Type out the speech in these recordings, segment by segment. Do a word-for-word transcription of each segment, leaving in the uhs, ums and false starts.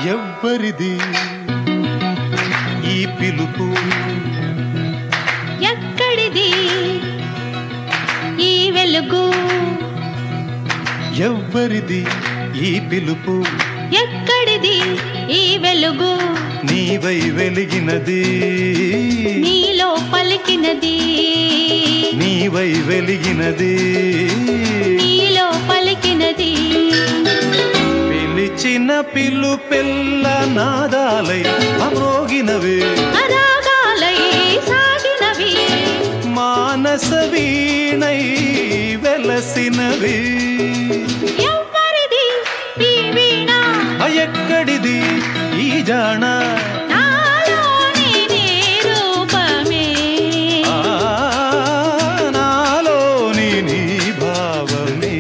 ఎవ్వరిది ఈ పిలుపు ఎక్కడిది ఈ వెలుగు ఎవ్వరిది ఈ పిలుపు ఎక్కడిది ఈ వెలుగు నీవై వెలిగినది నీలో పలికినది నీవై వెలిగినది నీలో పలికినది పిలిచిన పిలుపెల్ల నాదాలై అమోగినవే రాగాలై సాగినవి మానస వీణై వెలసినవి ఎవ్వరిది ఈ వీణ ఎక్కడిది ఈ జాణ నాలోని నీ రూపమే ఆ, నాలోని నీ భావమే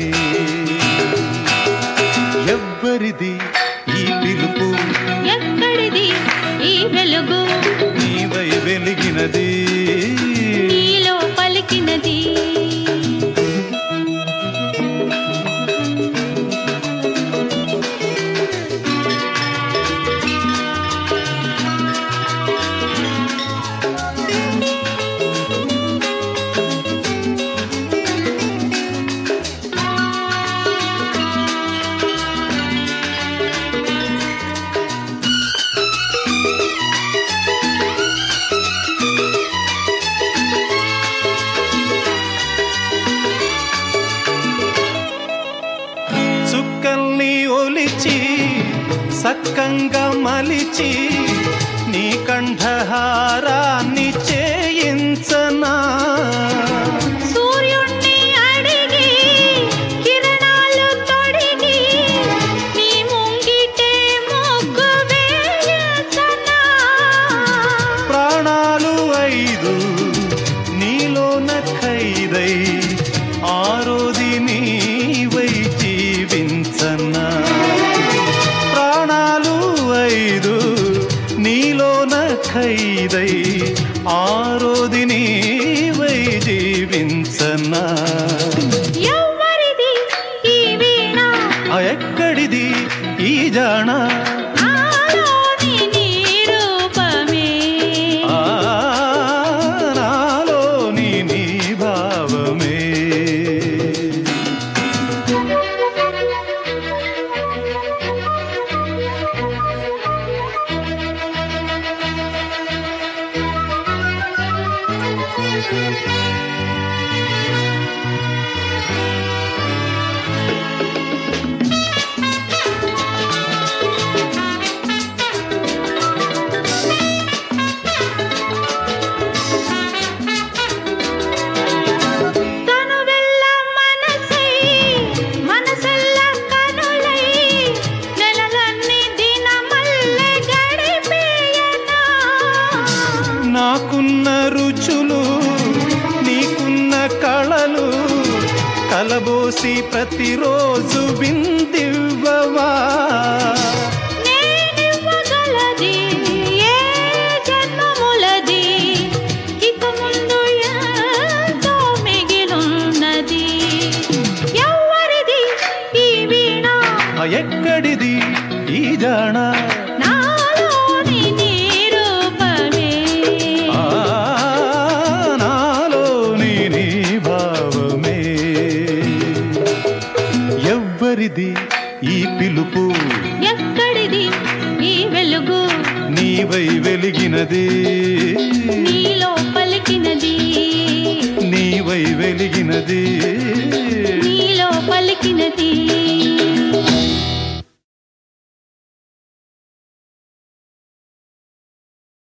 ఎవ్వరిది ఈ పిలుపు ఎక్కడిది ఈ వెలుగు నీవై వెలిగినది నీలో పలికినది చుక్కల్ని ఒలిచి సక్కంగా మలిచి నీ కంఠహారాన్ని చేయించనా సూర్యుణ్ణి అడిగి కిరణాలు తొడిగి నీ ముంగిటే మొగ్గు వేయించనా ప్రాణాలు ఐదు నీలోన ఖైదై ఆరోది నీవై జీవించనా ప్రాణాలు ఐదు నీలోన ఖైదై ఆరోది నీవై జీవించనా ఎవ్వరిది ఈ వీణ ఎక్కడిది ఈ జాణ నాలోని నీ రూపమే ఆ, నాలోని నీ భావమే కనువెల్ల మనసై మనసెల్ల కనులై నెలలన్నీ దినమల్లె గడిపేయనా నాకున్న రుచులు నీకున్న కళలు కలబోసి ప్రతిరోజు విందివ్వవా నేనివ్వగలది ఏ జన్మములది ఇక ముందు ఎంతో మిగిలున్నది ఎవ్వరిది ఈ వీణ ఎక్కడిది ఈ జాణ నాలోని నీ రూపమే ఆ, నాలోని నీ భావమే ఎవ్వరిది ఈ పిలుపు ఎక్కడిది ఈ వెలుగు నీవై వెలిగినది నీలో పలికినది నీవై వెలిగినది